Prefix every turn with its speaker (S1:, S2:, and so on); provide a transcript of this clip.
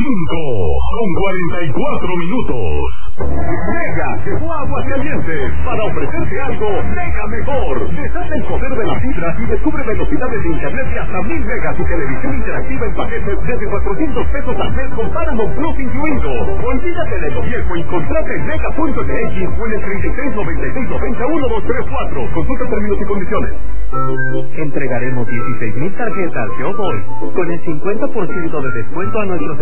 S1: con 44 minutos. Mega llegó a Aguascalientes para ofrecerte algo mega mejor. Desata el poder de la fibra y descubre velocidades de internet de hasta 1000 megas y televisión interactiva en paquetes desde 400 pesos al mes con Paramount Plus incluido. Olvídate de lo viejo y contrata en mega.mx o en el 3696901234. Consulta términos y condiciones.
S2: Entregaremos 16,000 tarjetas Yo Voy con el 50% de descuento a nuestros